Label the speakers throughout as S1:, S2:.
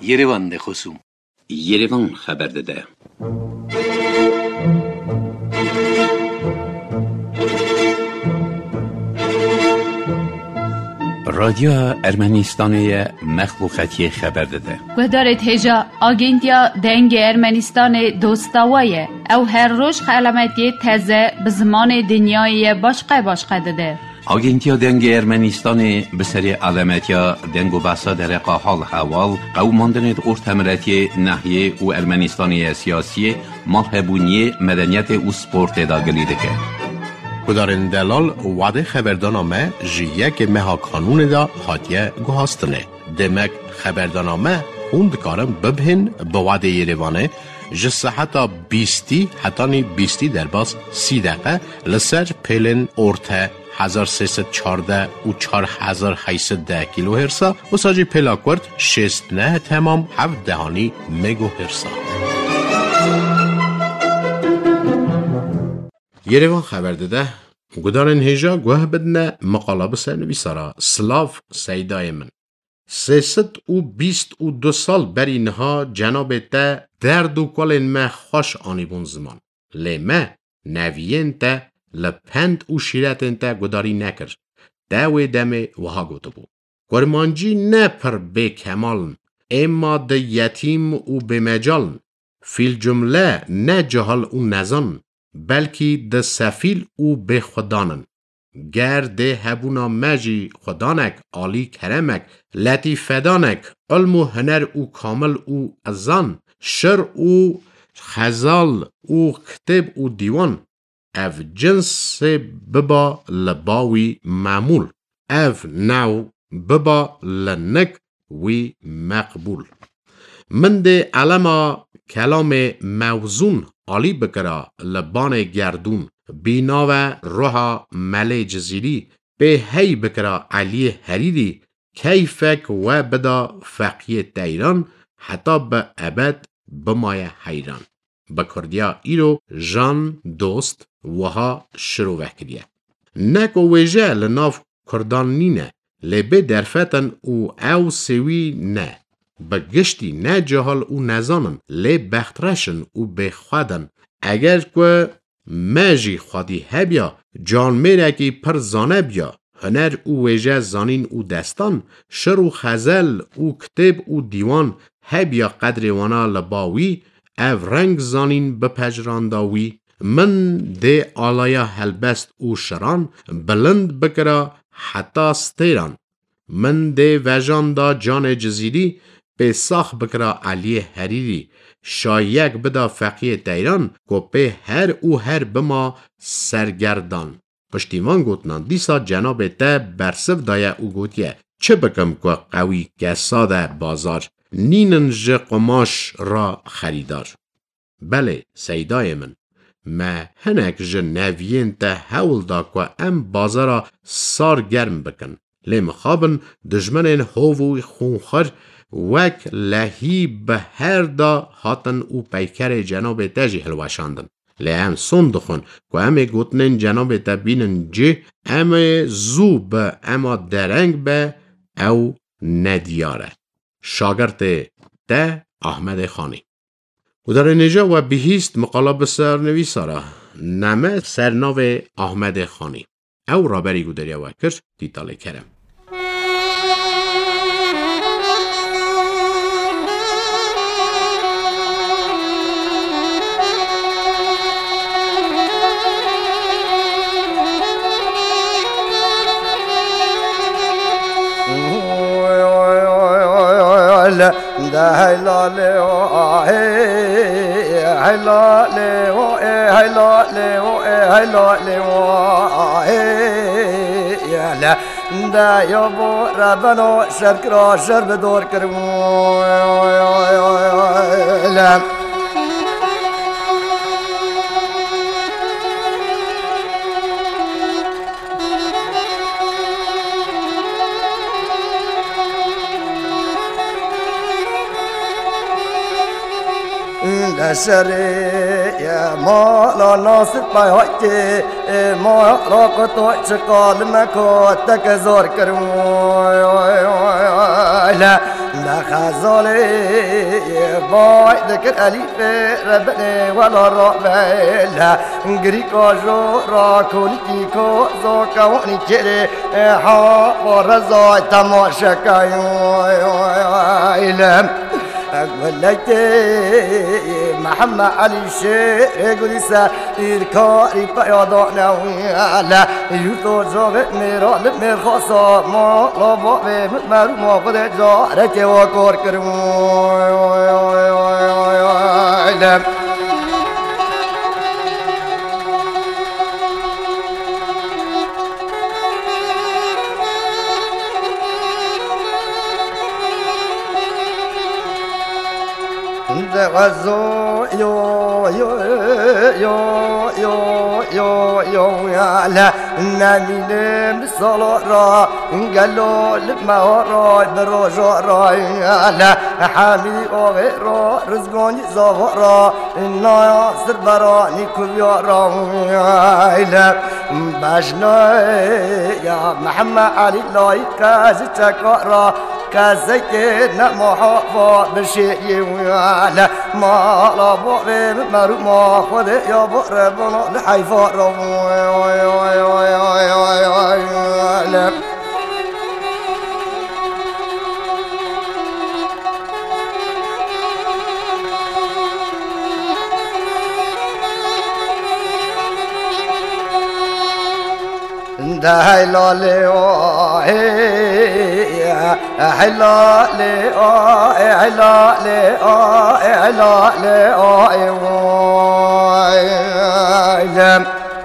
S1: Yerevan de خصوم
S2: Yerevan خبر داده. رادیو ارمنستان مخلوقاتی خبر داده.
S3: گذارت هجا آگنتیا دنگ ارمنستان دوستاویه او هر روز علامتی تازه به زمان دنیای باشقه داده.
S2: آگنتیا دنگ ارمنستان به سری علامتیا دنگ و بحثا در حال حوال قوماندن ارتمرتی ناحیه و ارمنستانی سیاسی مالهبونی مدنیت و سپورت داگلی دکه.
S4: کدارن دلال وعده خبردانامه جیه که مها کانون دا حاتیه گوهاستنه. دمک خبردانامه خوند کارم ببهن به وعده یریوانه جسه حتی 20 در باز 30 دقیقه لسر پیلن ارته 1314 و 4810 کیلو هرسا و ساجی پیلاکورد 69 تمام 7 دهانی مگو هرسا. یریوان خبر داده گدارن هجا گوه بدنه مقالب سرنویسارا سلاف سیدای من 322 سال بری نها جناب تا درد و کلن ما خوش آنیبون زمان لیمه نویین تا لپند و شیرتن تا گداری نکر داوی دمه وها گوتو بو گرمانجی نه پر به کمالن اما ده یتیم و به مجالن فی الجمله نه جهل و نزان بلکی ده سفیل او به خدانن گر ده هبونا مجی خدانک عالی کرمک لطیفدانک علم و هنر او کامل او ازان شر او خزال او کتب او دیوان اف جنس ببا لباوی معمول اف نو ببا لنک وی مقبول من ده علما کلام موزون عالی بکرا لبان گردون بیناوه روحا ملی جزیری به هی بکرا علی حریری کیفک و بدا فقیه دیران حتی به ابد بمای حیران بکردیا ایرو جان دوست وها شروع وکریه نکو ویجه لناف کردان نینه لبه درفتن او سوی نه بگشتی نه جهال او نزانن لی بخترشن او بخوادن اگر که مجی خودی هبیا جان میره که پر زانه بیا هنر او ویجه زانین او دستان شر و خزل او کتب او دیوان هبیا قدر وانا لباوی او رنگ زانین بپجرانداوی من ده آلایا هلبست او شران بلند بکرا حتی ستیران من ده وجان دا جان جزیری به ساخ بکرا علی حریری شایک بدا فقیه دیران کو به هر او هر بما سرگردان پشتیوان گوتنان دیسا جناب تا برسف دایه او گوتیه چه بکم که قوی گساده بازار نینن جه قماش را خریدار بله سیدای من ما هنک جه نویین تا حول دا که ام بازارا سار گرم بکن لیم خوابن دجمنین هووی خونخر وک لحی به هر دا هاتن او پیکر جناب تجی هلوشاندن لیم سندخون که همه گوتنین جناب تا بینن جه همه زو به اما درنگ به او ندیاره شاگرد تا احمد خانی و در نجا و بهیست مقالب سرنویسارا نمه سرناو احمد خانی او رابری گودریا وکر دیتال کرم
S5: دا یابو ربنا شرک را شر بدور کرم شری ما لا ناصر پایتی ما راقت و چکال مکو تک زور کرم لا خزالي باي ذكر أليف ربني ولا ربيلا غريكو جورا كوليكو زوكا وني كيري ها ورزاي تماشا كايلم أقول لك محمد علي الشيخ يقول يسير كاري بيضانا ويالا يوتو جوغ ميرا لمير خاصة ما لابا بمتمر ما قد جارك وكور كرمو غزو يو يو يو يو يو يو يا لا نامي نم صلورا قالوا لما وراي بروجو راي لا حامي اوغيرو رزقوني زورا النا سربراني كبيرا لا باجنا يا محمد علي لايك زتكرا كزينا محافظ بشيء ويالا ما لابو بمرو ما خذ يا بربنا لحيفا لا داي لولي حلا لي حلا لي حلا لي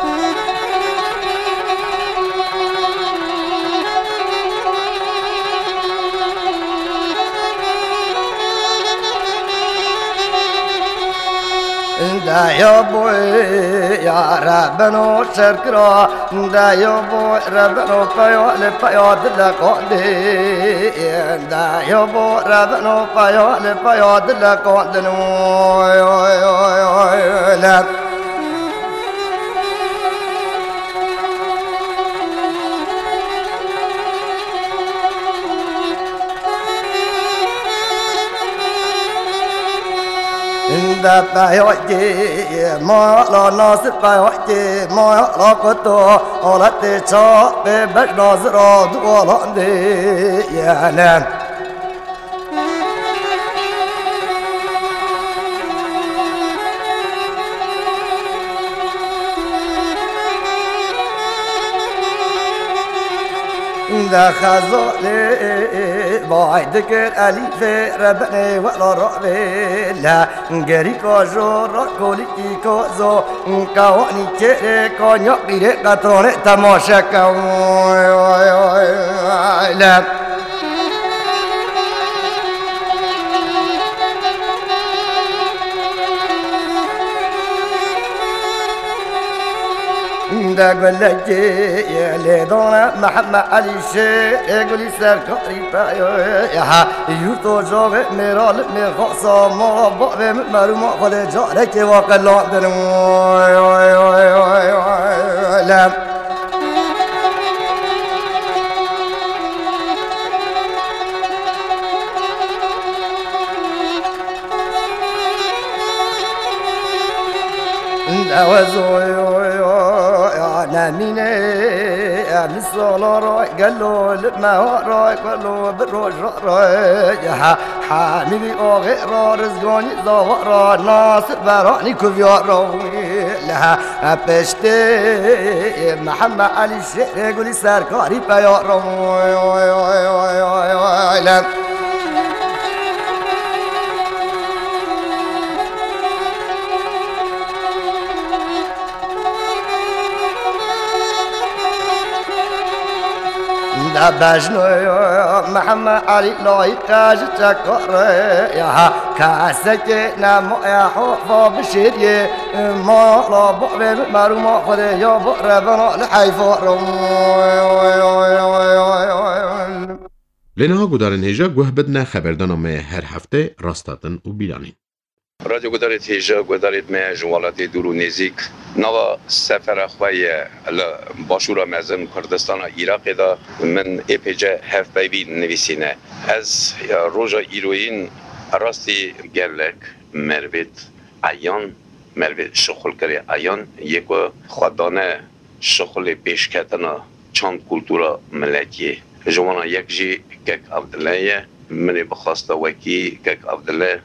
S5: دا يا بوي يا ربنا شكرا دا يا بوي ربنا فيا لفيا دلقودي دا يا بوي ربنا فيا لفيا دلقودي لا دا بايوكي ما لا ناصر بايوكي ما لا كتو ولا تشا ببش ناصر ولا دي يا لام دا خزالي بايد ذكر أليف ربني ولا ربي لا غريكو جورا كوليكو زو كواني كيري كونيو بيري كاتروني تماشا لا دا قول لك يا ليدونا محمد علي الشيخ يقول يسار كاري بايا يوتو جوغ ميرال مير خاصة ما بابي متمرو ما خد جارك وقلا لا ناميني مثل راي قالوا لما راي قالوا بالروج راي حامي اوغيرا رزقوني زوارا ناصر براني كفيارا لها بشتي محمد علي الشيخ يقولي سركاري بيارا باجنو محمد علي لايك جتكر يا كاسك نام يا حفا بشيري ما لا بقبل مرو ما خذ يا بربنا لحيفا
S4: لنها گودارن هجا گوه بدنا خبردان ما هر هفته راستاتن و بیرانین
S2: رادیو گدارید هیجا گدارید ما جوالات دور و نزدیک نوا سفر خوی باشور مزن کردستان عراق دا من اپیجا هفت بیوی نویسینه از روزا ایروین راستی گلک مروید عیان مروید شغل کری عیان یکو خدانه شغل پیش کردن چند کلتورا ملکیه جوانا یک جی کک عبدالله منی بخواسته وکی کک عبدالله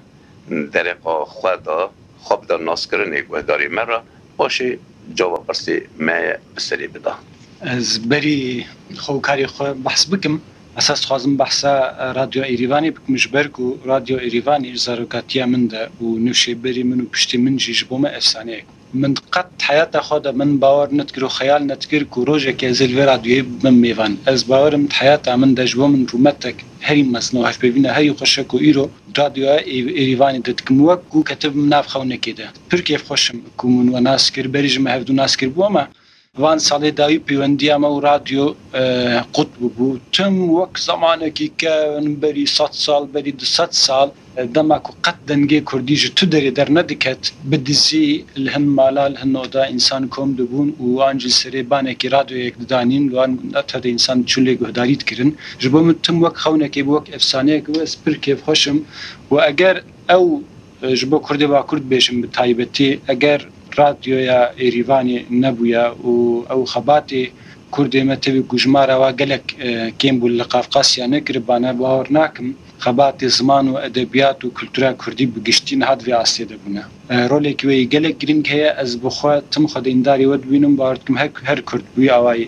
S2: درقا خدا خواب دا ناس کرنه گوهداری مرا باشه جواب پرسی ما بسری بده
S1: از بری خوکاری خود بحث بکم اساس خوازم بحث رادیو ایریوانی بکمش برکو رادیو ایریوانی زاروکاتیا من ده و نوشه بری منو پشتی من جیش بوم افسانه من قد حیات خود من باور نتکر و خیال نتکر که روزه که زلوی رادیوی من میوان از باورم حیات من دجبو من رومتک هری مسنو هف ببینه هری خوشک و ایرو رادیو ایریوانی دتکم وکو کتب مناف خونه کده پر کیف خوشم کمون و ناس کر بریج مهفدو ناس کر بوما وان سالی دایی پیوندی اما رادیو قطب بو تم وقت زمانه که بری 100 سال بری 200 سال دماکو قد دنگی کردیج تو داری در ندکت بدیزی لهن مالا لهن اودا انسان کم دبون و آنجل سری بانه که رادیو یک دانین لوان اتحاد انسان چوله گهداریت کرن جبو من تم وقت خونه که بوک افسانه که بس پر کیف خوشم و اگر او جبو کرده با کرد بیشم بتایبتی اگر رادیو یا ایریوانی نبویا و او خباتی کردی متوی گجماره و گلک کیم بول لقافقاسیا نکربانه باور ناکم خبات زمان و ادبیات و کلتورا کردی بگشتین هاد وی آسیده بونه رولی که وی گلک گرینگ هیا از بخواه تم خود اینداری ود بینم باورد کم هر کرد بوی آوای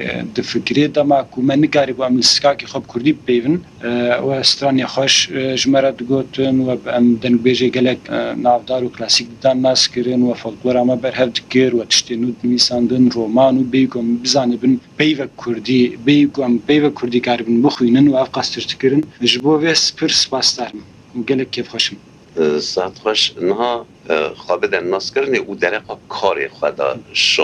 S1: دفکری دما که من نگاری با املسکا که خوب کردی بیون و استرانی خوش جمره دگوتن و دنگ بیجه گلک نافدار و کلاسیک دان ناس کرن و فولکلور اما برهف دکر و تشتینود نویساندن رومان و بیگم بزانه بن بیو کردی بیو کردی کار بن بخوینن و افقاستر تکرن جبو سپرس باستارم گلک کیف خوشم
S2: ساعت خوش نه خواب در ناس کرنه او درقا کار خدا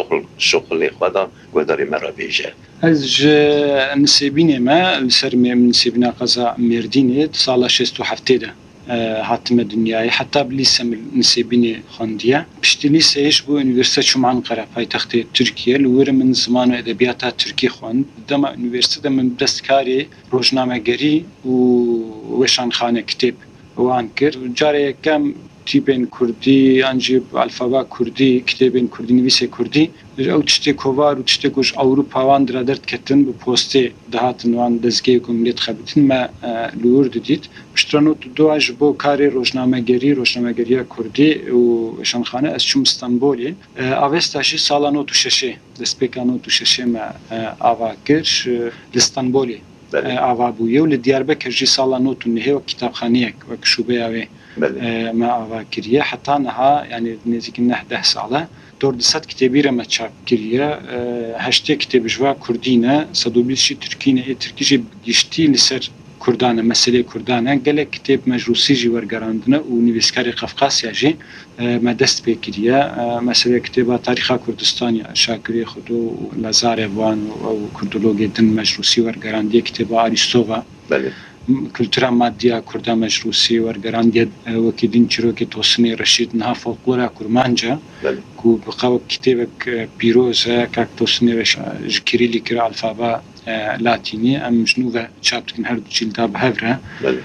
S2: شغل خدا گوداری مرا بیجه
S1: از نسبینه ما سر من نسبینا قضا مردینه سال 67 ده حتم دنیای حتی بلیسم نسبینه خاندیه پشت لیسهش بو انیورسیته شمعان قره پایتخت ترکیه لور من زمان ادبیات ترکی خواند دم انیورسیته من دستکاری روزنامه‌گری و وشانخانه کتاب وان کرد جاره کم تیپین کردی انجیب الفابا کردی کتابین کردی نویس کردی او تشتی کووار و تشتی کوش اروپا وان درد کتن به پستی دهاتن وان دزگی کملیت خبرتن ما لور دید پشترانو دو اج بو کاری روزنامه‌گری کردی و شانخانه از چوم استانبولی اوستاشی سالانو تو ششه دسپیکانو تو ششه ما آوا کرش استانبولی آوا بویه و لدیاربکر جی سالانو تو نهی و کتابخانه و کشوبه اوی ما آوا کریه حتی نها یعنی نزدیک 10 ساله دور دست کتابی را چاپ کریه 8 کتاب جوا کردینه 120 ترکینه ترکیش گشتی لسر کردانه مسئله کردانه گله کتاب مجروسی جی ورگراندنه و نویسکار قفقاسیا جی ما دست بکریه مسئله کتاب تاریخ کردستانی شاکری خود و لازار وان و کردولوژی دن مجروسی ورگراندیه کتاب آریستووا
S2: بله
S1: کلتورا مادیا کرده مجروسی ورگراندیه وکی دین چروکی توسنی رشید نها فولکلورا کرمانجا کو بقاو کتاب پیروزه که توسنی رشید کریلی کرا الفابا لاتینی ام جنوبه چابتکن هر دو جلده بهفره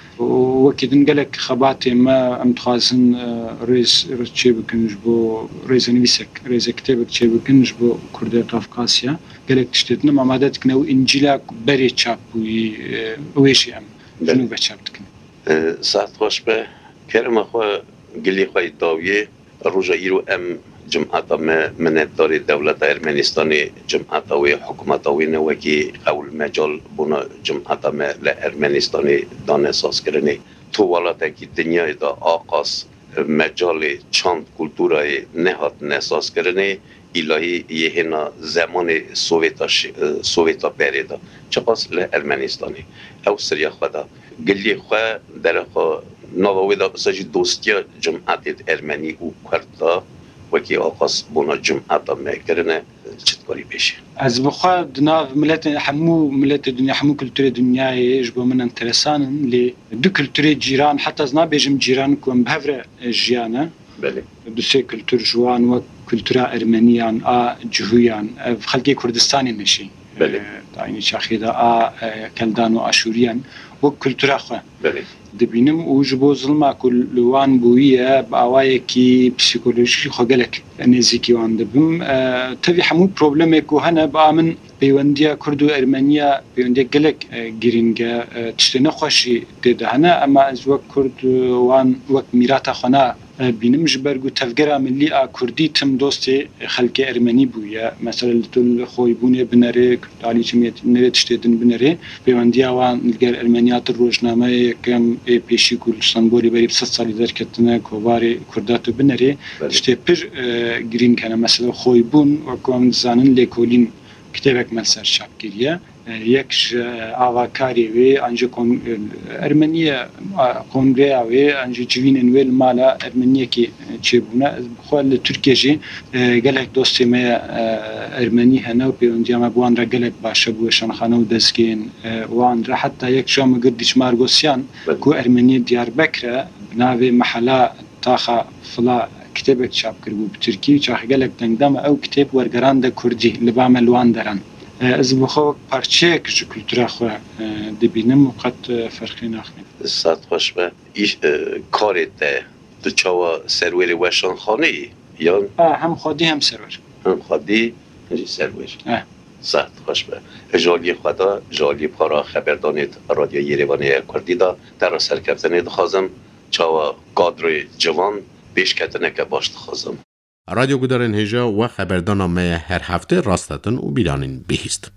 S1: وکی دین گلک خباتی ما ام تخوازن ریز چه بکنج بو ریز نویسک ریز کتاب چه بکنج بو کرده قفقاسیا گلک تشتیدنم آماده کنه و انجیلا بری چاپ بوی ویشی ام جنوبه چابتکن
S2: ساعت خوش به کرم خواه گلی خواه داویه روژا ایرو ام جمعات منتدار دولت ارمنستانی جمعات و حکومت و نوکی قول مجال بنا جمعات ارمنستانی دانه ساز کرنی تو ولات کی دنیای دا آغاز مجال چند کلتورای نهاد نساز کرنی الهی یهنا زمان سوویتا پریدا چقاس ارمنستانی او سریا خدا گلی خو در خو نوویدا سجی دوستی جمعات ارمنی و کردا
S6: وکی آقاس بونا جمعه میکرنه چت کاری بشه
S1: از بخوا دناف ملت همو ملت دنیا همو کلتور دنیای جبو من انترسانن لی دو کلتور جیران حتی از نبیجم جیران کم بهفر جیانه
S6: بله
S1: دو سه کلتور جوان و کلتور ارمنیان جهویان خلقی کردستانی نشی
S6: بله
S1: داینی شاخیدا کلدان و آشوریان و کلتور خواه
S6: بله
S1: دبینم و جبو ظلمه کلوان بویه با آوائه کی پسیکولوژی خوگلک نزیکی وان دبم تبی همو پروبلمه که هنه با من پیوندیا کرد و ارمنیا پیوندیا گلک گرینگه تشتی نخوشی دیده هنه اما از وقت کرد وان وقت میراتا خونه بینم جبرگو تفگره ملی کردی تم دوستی خلق ارمنی بویه مثلا لطول خوی بونه بنره کردالی چمیت نره تشتیدن بنره پیوندیا وان لگر ارمنیات روشنامه کم پیشی کلستان بوری بری 100 سالی در کتنه کوباری کرداتو بنره تشتی پر گرین کنه مثلا خوی بون و کم زانن لیکولین کتابک من سر چاپ کردیه یک آواکاری وی انجا ارمنیه کنگره وی انجا جوینن ویل مالا ارمنیه که چه بونه خواهد ترکیه جی گلک دوستی ما ارمنی هنه و پیوندی اما بوان را گلک باشه بوشان خانه و دزگین وان را حتی یک جامع گردیش مارگوسیان که ارمنی دیار بکره ناوی محله تاخه فلا کتابک چاپ کرد به ترکی چاخ گلک دنگدام او کتاب ورگران ده کردی لبام لوان درن از بخواه پارچه که کلتور خواه دبینم و قد فرقی نخمید
S6: ساعت خوش به ایش کارت ده چاوا سرویر وشان خانه یا
S1: هم خودی هم سرور
S6: هم خودی سرویر ساعت خوش به جالی خدا جالی پارا خبردانید رادیو یریوانی کردی دا در سرکفتنید خوازم چاوا قادر جوان بیش کتنه که باشت خوازم
S4: رادیو گدارن هجا و خبردانامه هر هفته راستتن و بیرانین بهیست.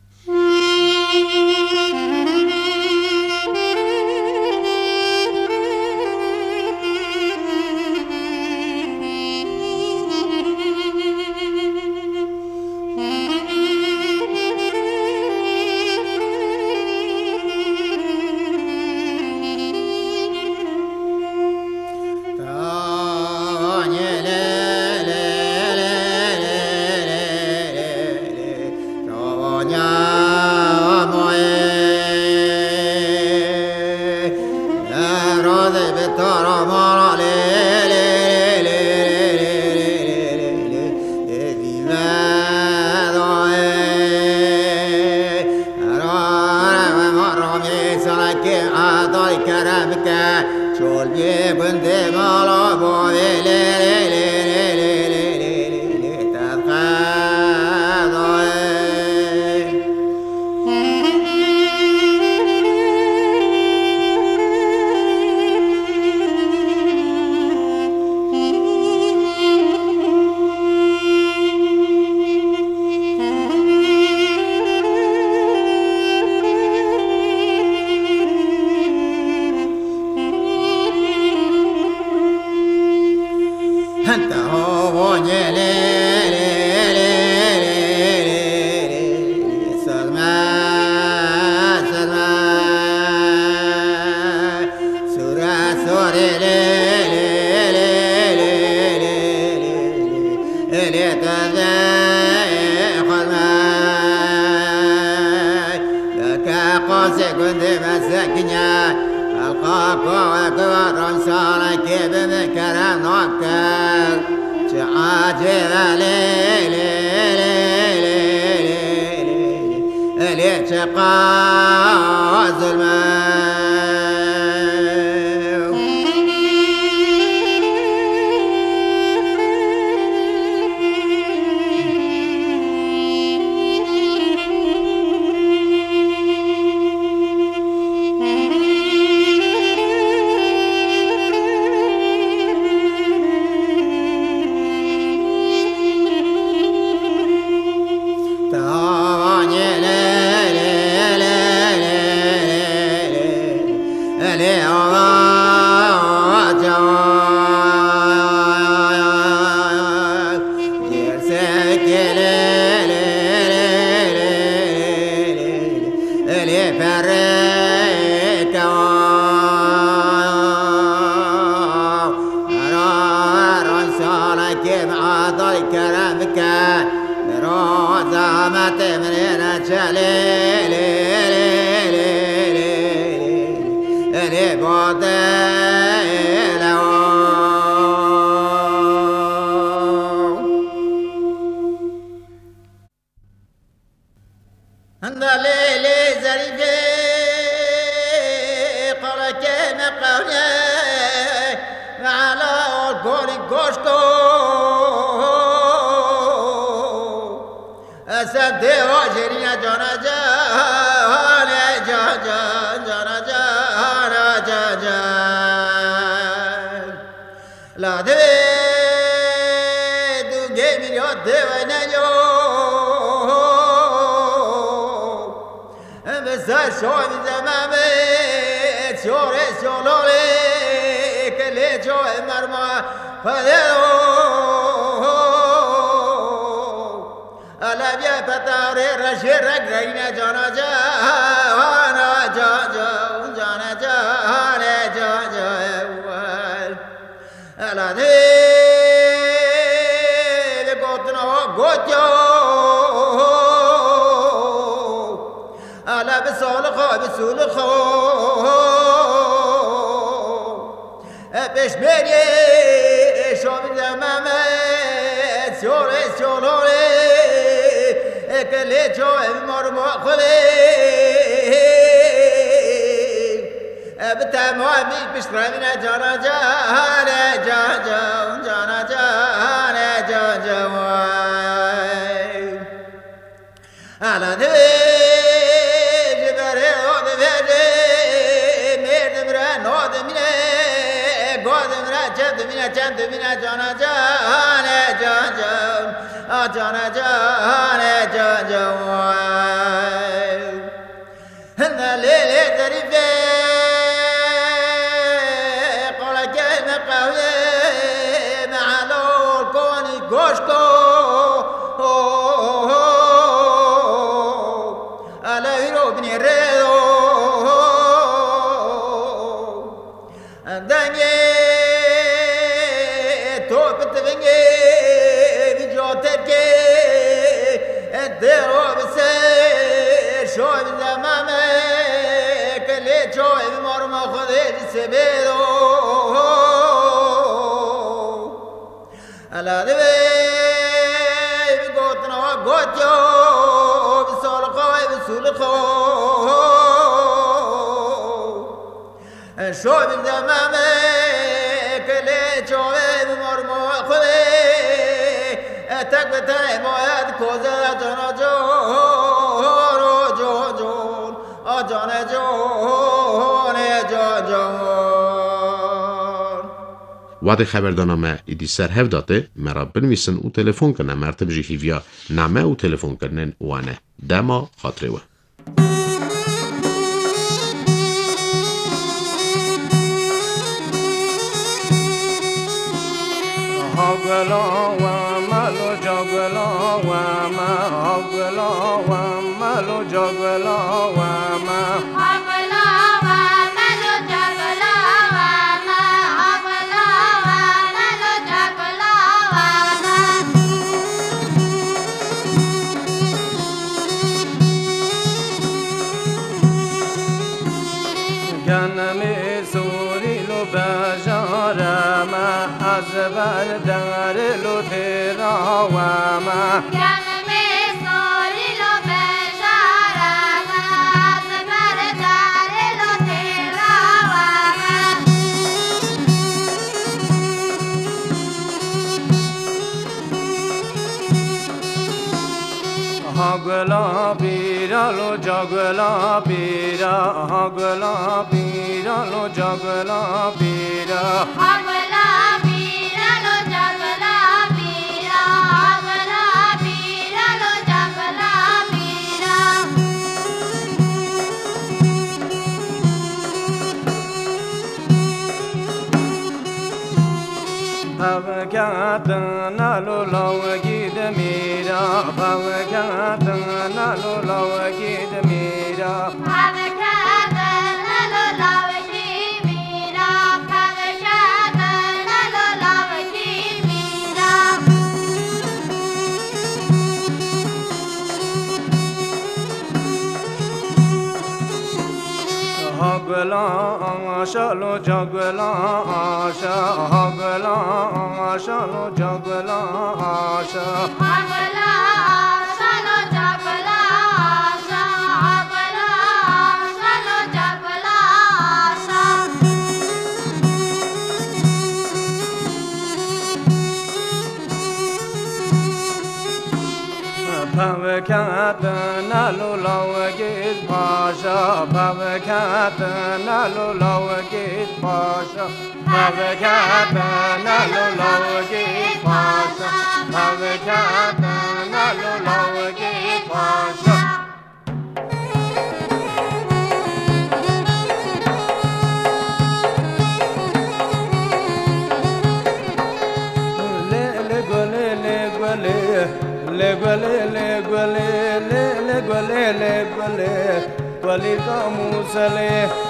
S4: وقتی خبردانامه ایدی سر هف داده مرا بنویسن و تلفن کنه مرتب جی هیویا نامه و تلفن کنن وانه دما خاطره و
S7: هاگلا و مالو جاگلا و ما هاگلا و مالو جاگلا و ما بردار لو تیرا و ما
S8: جان میں سوری لو بشارا ما بردار لو تیرا و
S7: ما هاگلا بیرا لو جاگلا بیرا هاگلا بیرا لو جاگلا بیرا Bhavgatana lulawa gida mira Bhavgatana lulawa gida mira
S8: Bhavgatana lulawa gida mira Bhavgatana lulawa gida mira
S7: جاگلا شالو جاگلا شاگلا شالو جاگلا شا
S8: Hagla, shalo jagla, shagla, shalo jagla, shag.
S7: Pavakat nalu lawagit pasha Pavakat nalu lawagit pasha Pavakat nalu lawagit pasha Pavakat nalu lawagit pasha Gwali ka musale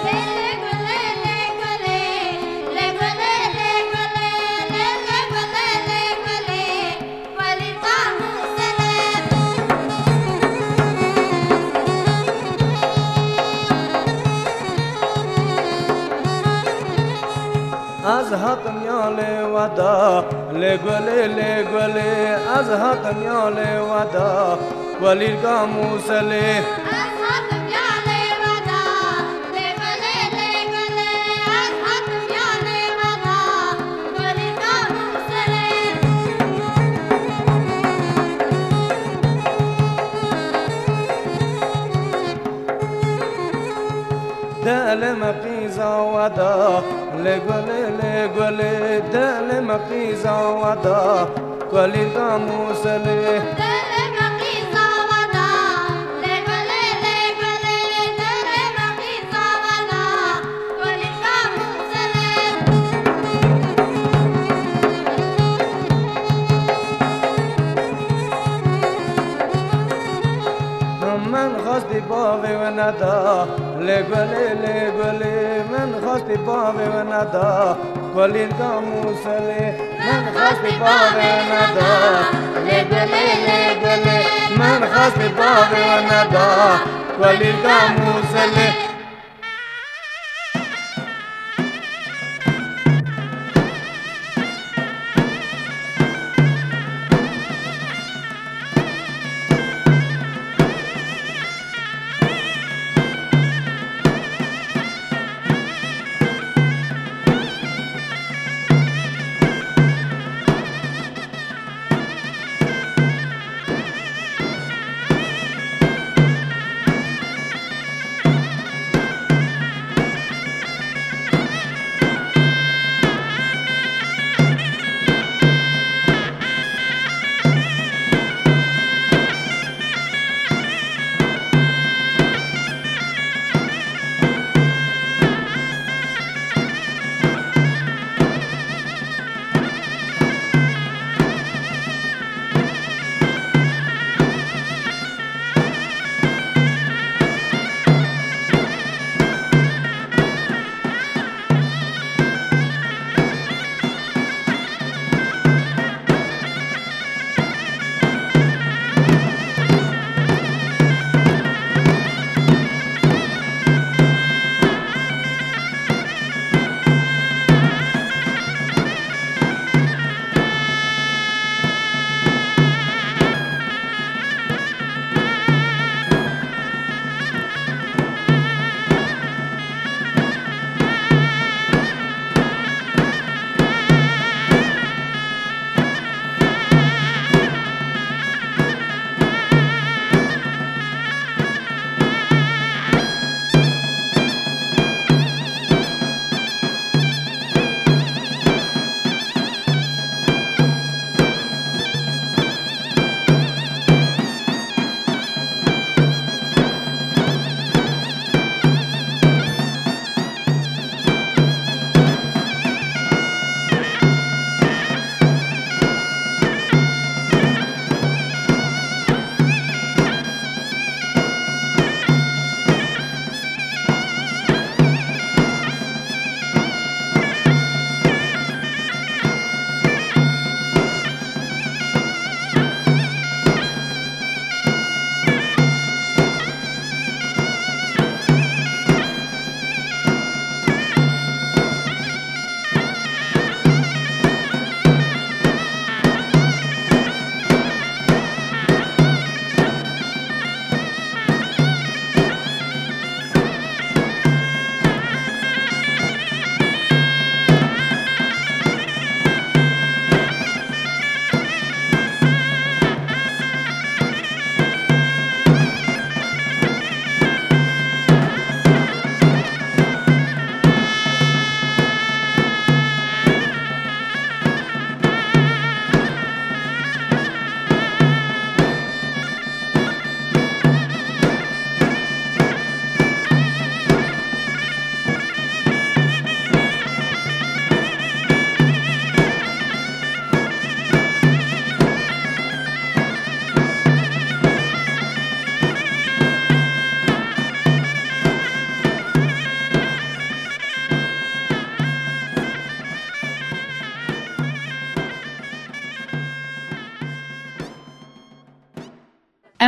S7: Az hatam yale wada le gwale az hatam yale wada gwalir ka musale دل مقیزا ودا لگوله دل مقیزا ودا گلی داموسله من خواست باوی و ندا لگوله من خواست باوی و ندا گلی داموسله من خواست باوی و ندا لگوله من خواست باوی و ندا گلی داموسله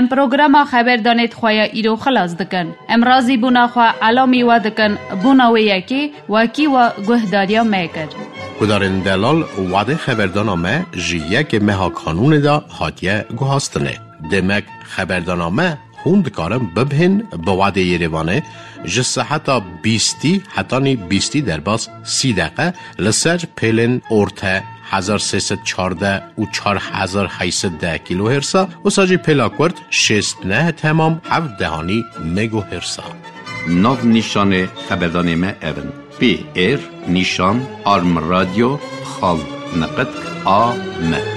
S3: ام پروگرام خبردانیت خواه ایرو خلاص دکن. ام رازی بونا خواه علامی و دکن بونا و یکی وکی و گهداریا میکر.
S4: کدارن دلال وعده خبردانامه جیه که مها کانون دا هاتیه گوهاستنه. دمک خبردانامه هوند کارم ببهن به وعده یریوانه جسه حتی 20 در باز 30 دقیقه لسر پیلن ارته 1314 و 4810 کیلو هرسا و ساجی پیلاکورد 69 تمام 7 دهانی مگو هرسا.
S2: ناو نیشان خبردانامه اون پی ایر نیشان آرم رادیو خال نقد آ م